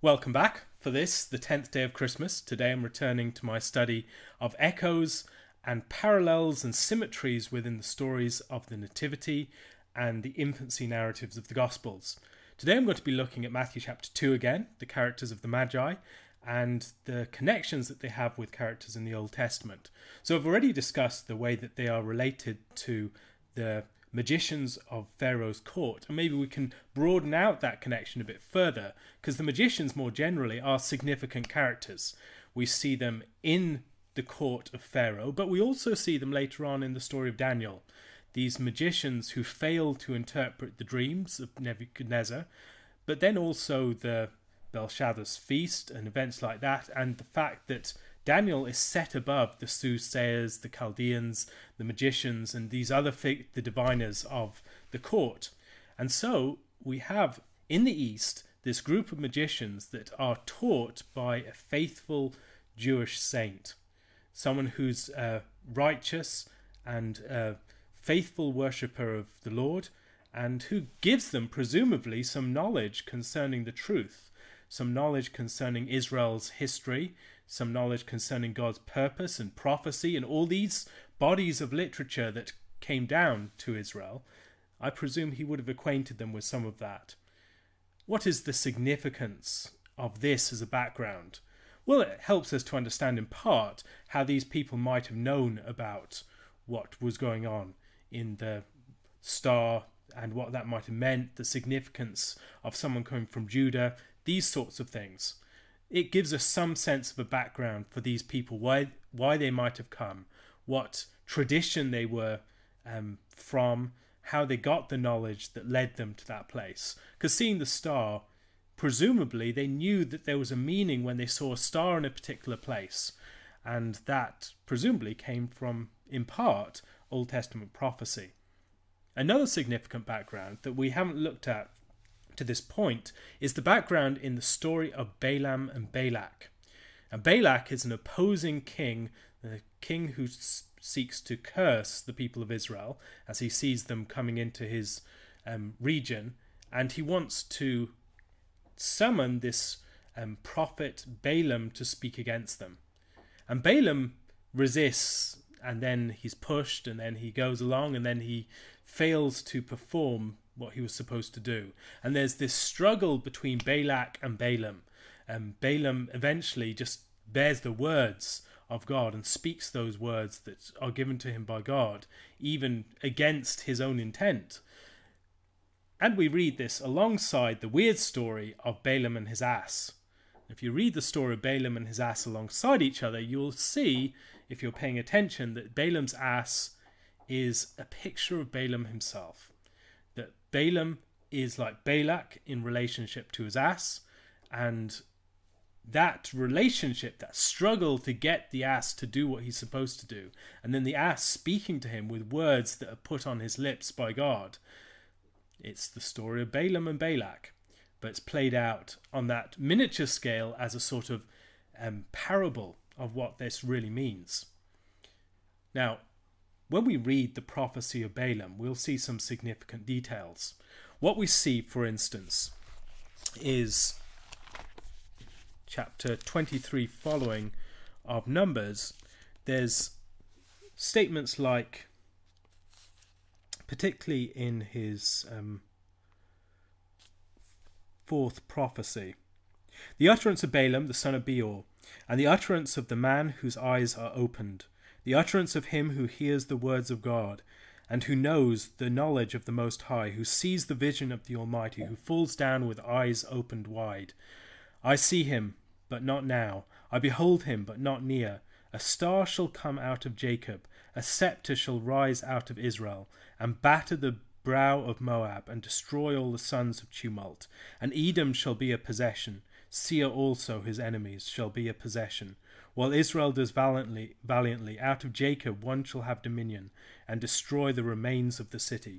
Welcome back for this, the 10th day of Christmas. Today I'm returning to my study of echoes and parallels and symmetries within the stories of the Nativity and the infancy narratives of the Gospels. Today I'm going to be looking at Matthew chapter 2 again, the characters of the Magi, and the connections that they have with characters in the Old Testament. So I've already discussed the way that they are related to the magicians of Pharaoh's court, and maybe we can broaden out that connection a bit further, because the magicians more generally are significant characters. We see them in the court of Pharaoh, but we also see them later on in the story of Daniel. These magicians who fail to interpret the dreams of Nebuchadnezzar, but then also the Belshazzar's feast and events like that, and the fact that Daniel is set above the soothsayers, the Chaldeans, the magicians, and these other the diviners of the court. And so we have in the East this group of magicians that are taught by a faithful Jewish saint, someone who's righteous and a faithful worshipper of the Lord, and who gives them presumably some knowledge concerning the truth, some knowledge concerning Israel's history, some knowledge concerning God's purpose and prophecy and all these bodies of literature that came down to Israel. I presume he would have acquainted them with some of that. What is the significance of this as a background? Well, it helps us to understand in part how these people might have known about what was going on in the star and what that might have meant, the significance of someone coming from Judah, these sorts of things. It gives us some sense of a background for these people, why they might have come, what tradition they were from, how they got the knowledge that led them to that place. Because seeing the star, presumably they knew that there was a meaning when they saw a star in a particular place, and that presumably came from, in part, Old Testament prophecy. Another significant background that we haven't looked at to this point is the background in the story of Balaam and Balak. And Balak is an opposing king, the king who seeks to curse the people of Israel as he sees them coming into his region, and he wants to summon this prophet Balaam to speak against them. And Balaam resists, and then he's pushed, and then he goes along, and then he fails to perform what he was supposed to do. And there's this struggle between Balak and Balaam. Balaam eventually just bears the words of God and speaks those words that are given to him by God, even against his own intent. And we read this alongside the weird story of Balaam and his ass. If you read the story of Balaam and his ass alongside each other, you'll see, if you're paying attention, that Balaam's ass is a picture of Balaam himself. That Balaam is like Balak in relationship to his ass, and that relationship, that struggle to get the ass to do what he's supposed to do, and then the ass speaking to him with words that are put on his lips by God. It's the story of Balaam and Balak, but it's played out on that miniature scale as a sort of parable of what this really means. Now, when we read the prophecy of Balaam, we'll see some significant details. What we see, for instance, is chapter 23 following of Numbers. There's statements like, particularly in his fourth prophecy, the utterance of Balaam, the son of Beor, and the utterance of the man whose eyes are opened, the utterance of him who hears the words of God, and who knows the knowledge of the Most High, who sees the vision of the Almighty, who falls down with eyes opened wide. I see him, but not now. I behold him, but not near. A star shall come out of Jacob, a scepter shall rise out of Israel, and batter the brow of Moab, and destroy all the sons of tumult. And Edom shall be a possession. Seir also, his enemies, shall be a possession. While Israel does valiantly, out of Jacob one shall have dominion, and destroy the remains of the city.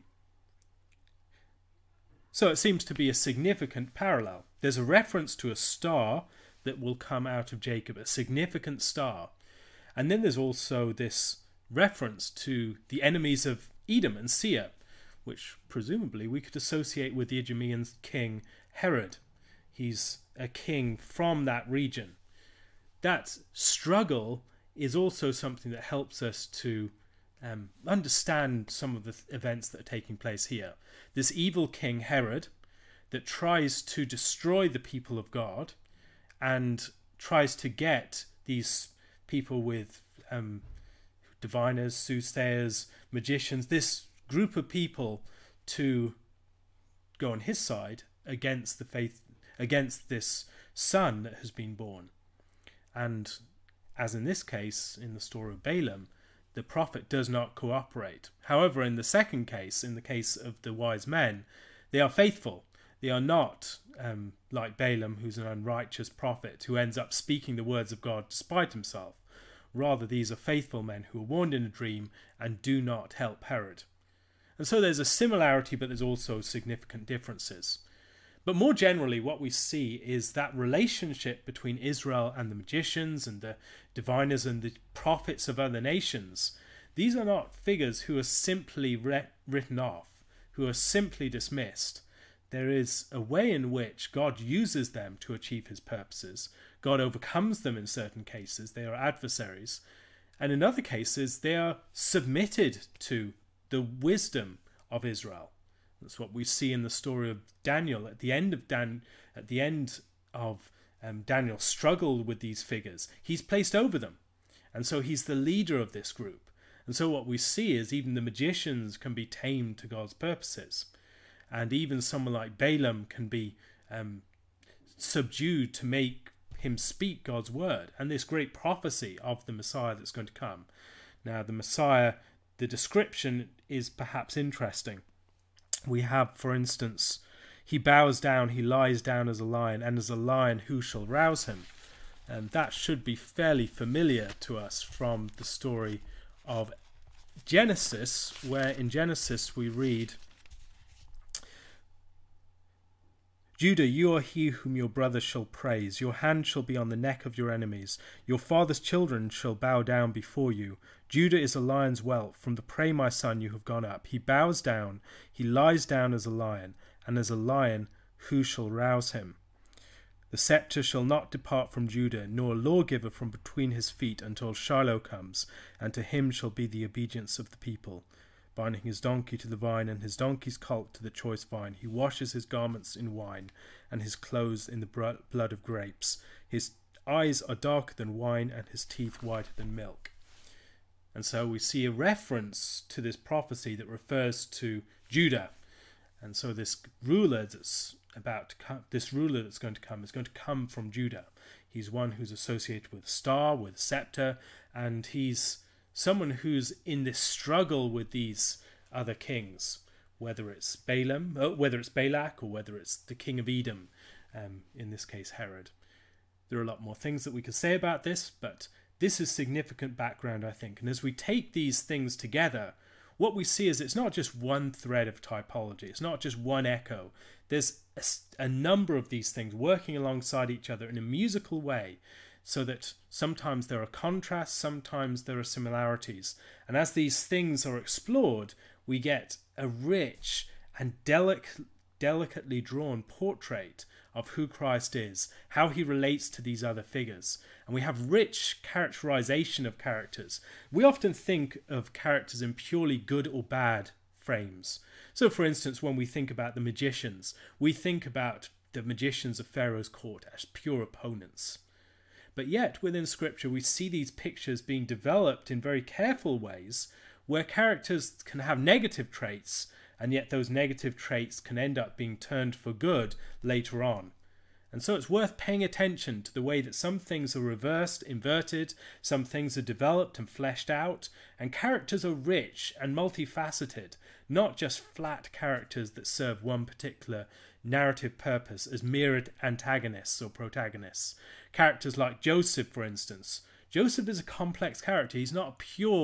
So it seems to be a significant parallel. There's a reference to a star that will come out of Jacob, a significant star. And then there's also this reference to the enemies of Edom and Seir, which presumably we could associate with the Idumean king Herod. He's a king from that region. That struggle is also something that helps us to understand some of the events that are taking place here. This evil king Herod that tries to destroy the people of God and tries to get these people with diviners, soothsayers, magicians, this group of people to go on his side against the faith, against this son that has been born. And as in this case, in the story of Balaam, the prophet does not cooperate. However, in the second case, in the case of the wise men, they are faithful. They are not like Balaam, who's an unrighteous prophet who ends up speaking the words of God despite himself. Rather, these are faithful men who are warned in a dream and do not help Herod. And so there's a similarity, but there's also significant differences. But more generally, what we see is that relationship between Israel and the magicians and the diviners and the prophets of other nations. These are not figures who are simply written off, who are simply dismissed. There is a way in which God uses them to achieve his purposes. God overcomes them in certain cases. They are adversaries. And in other cases, they are submitted to the wisdom of Israel. That's what we see in the story of Daniel. At the end of Daniel's struggle with these figures, he's placed over them. And so he's the leader of this group. And so what we see is even the magicians can be tamed to God's purposes. And even someone like Balaam can be subdued to make him speak God's word. And this great prophecy of the Messiah that's going to come. Now, the Messiah, the description is perhaps interesting. We have, for instance, he bows down, he lies down as a lion, and as a lion who shall rouse him? And that should be fairly familiar to us from the story of Genesis, where in Genesis we read, Judah, you are he whom your brother shall praise. Your hand shall be on the neck of your enemies. Your father's children shall bow down before you. Judah is a lion's whelp. From the prey, my son, you have gone up. He bows down. He lies down as a lion. And as a lion, who shall rouse him? The scepter shall not depart from Judah, nor a lawgiver from between his feet, until Shiloh comes, and to him shall be the obedience of the people. Binding his donkey to the vine, and his donkey's colt to the choice vine. He washes his garments in wine, and his clothes in the blood of grapes. His eyes are darker than wine, and his teeth whiter than milk. And so we see a reference to this prophecy that refers to Judah. And so this ruler that's about to come, this ruler that's going to come is going to come from Judah. He's one who's associated with a star, with a scepter, and he's someone who's in this struggle with these other kings, whether it's Balak, or whether it's the king of Edom, in this case Herod. There are a lot more things that we could say about this, but this is significant background, I think. And as we take these things together, what we see is it's not just one thread of typology. It's not just one echo. There's a number of these things working alongside each other in a musical way, so that sometimes there are contrasts, sometimes there are similarities. And as these things are explored, we get a rich and delicately drawn portrait of who Christ is, how he relates to these other figures. And we have rich characterization of characters. We often think of characters in purely good or bad frames. So, for instance, when we think about the magicians, we think about the magicians of Pharaoh's court as pure opponents. But yet, within Scripture, we see these pictures being developed in very careful ways where characters can have negative traits, and yet those negative traits can end up being turned for good later on. And so it's worth paying attention to the way that some things are reversed, inverted, some things are developed and fleshed out, and characters are rich and multifaceted, not just flat characters that serve one particular narrative purpose as mere antagonists or protagonists. Characters like Joseph, for instance. Joseph is a complex character. He's not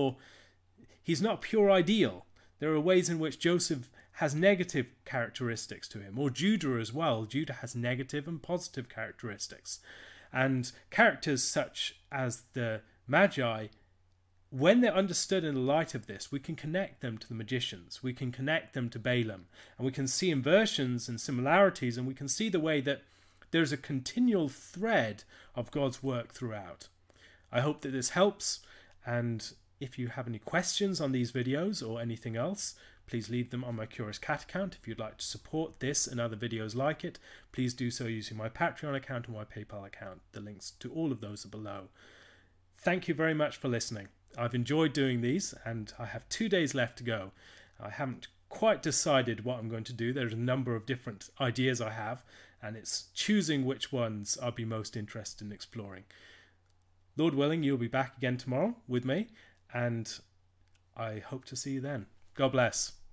a pure ideal. There are ways in which Joseph has negative characteristics to him, or Judah as well. Judah has negative and positive characteristics. And characters such as the Magi, when they're understood in the light of this, we can connect them to the magicians, we can connect them to Balaam, and we can see inversions and similarities, and we can see the way that there's a continual thread of God's work throughout. I hope that this helps, and if you have any questions on these videos or anything else, please leave them on my Curious Cat account. If you'd like to support this and other videos like it, please do so using my Patreon account or my PayPal account. The links to all of those are below. Thank you very much for listening. I've enjoyed doing these, and I have 2 days left to go. I haven't quite decided what I'm going to do. There's a number of different ideas I have, and it's choosing which ones I'll be most interested in exploring. Lord willing, you'll be back again tomorrow with me, and I hope to see you then. God bless.